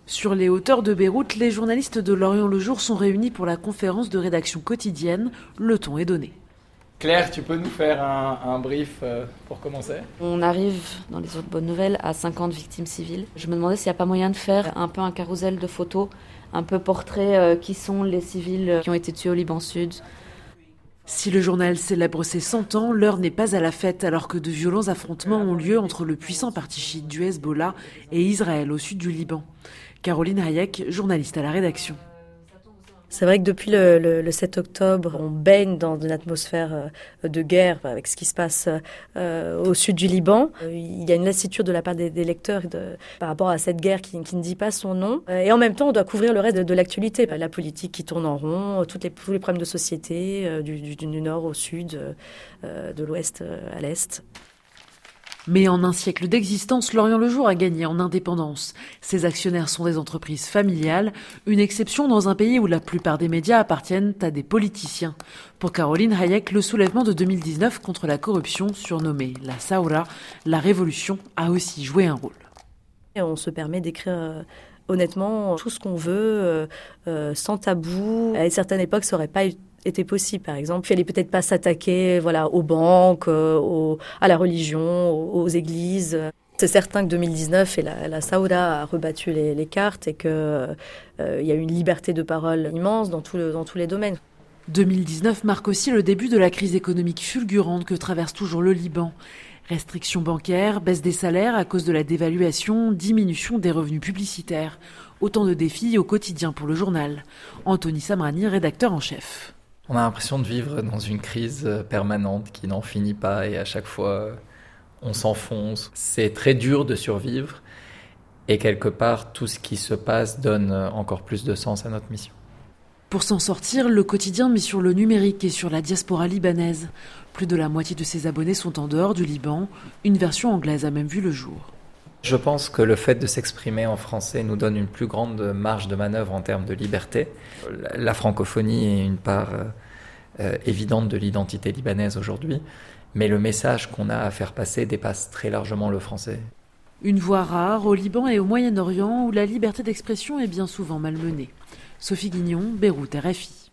Sur les hauteurs de Beyrouth, les journalistes de Lorient Le Jour sont réunis pour la conférence de rédaction quotidienne. Le ton est donné. Claire, tu peux nous faire un brief pour commencer ? On arrive, dans les autres bonnes nouvelles, à 50 victimes civiles. Je me demandais s'il n'y a pas moyen de faire un peu un carrousel de photos, un peu portrait qui sont les civils qui ont été tués au Liban Sud. Si le journal célèbre ses 100 ans, l'heure n'est pas à la fête alors que de violents affrontements ont lieu entre le puissant parti chiite du Hezbollah et Israël au sud du Liban. Caroline Hayek, journaliste à la rédaction. C'est vrai que depuis le 7 octobre, on baigne dans une atmosphère de guerre avec ce qui se passe au sud du Liban. Il y a une lassitude de la part des lecteurs par rapport à cette guerre qui ne dit pas son nom. Et en même temps, on doit couvrir le reste de l'actualité. La politique qui tourne en rond, tous les problèmes de société, du nord au sud, de l'ouest à l'est. Mais en un siècle d'existence, Lorient Le Jour a gagné en indépendance. Ses actionnaires sont des entreprises familiales, une exception dans un pays où la plupart des médias appartiennent à des politiciens. Pour Caroline Hayek, le soulèvement de 2019 contre la corruption, surnommé la Saoura, la révolution, a aussi joué un rôle. Et on se permet d'écrire honnêtement tout ce qu'on veut, sans tabou. À une certaine époque, ça n'aurait pas était possible, par exemple. Il fallait peut-être pas s'attaquer aux banques, à la religion, aux églises. C'est certain que 2019 et la Saoura a rebattu les cartes et qu'il y a eu une liberté de parole immense dans tous les domaines. 2019 marque aussi le début de la crise économique fulgurante que traverse toujours le Liban. Restrictions bancaires, baisse des salaires à cause de la dévaluation, diminution des revenus publicitaires. Autant de défis au quotidien pour le journal. Anthony Samrani, rédacteur en chef. On a l'impression de vivre dans une crise permanente qui n'en finit pas et à chaque fois on s'enfonce. C'est très dur de survivre et quelque part tout ce qui se passe donne encore plus de sens à notre mission. Pour s'en sortir, le quotidien mise sur le numérique et sur la diaspora libanaise. Plus de la moitié de ses abonnés sont en dehors du Liban. Une version anglaise a même vu le jour. Je pense que le fait de s'exprimer en français nous donne une plus grande marge de manœuvre en termes de liberté. La francophonie est une part évidente de l'identité libanaise aujourd'hui, mais le message qu'on a à faire passer dépasse très largement le français. Une voix rare au Liban et au Moyen-Orient où la liberté d'expression est bien souvent malmenée. Sophie Guignon, Beyrouth, RFI.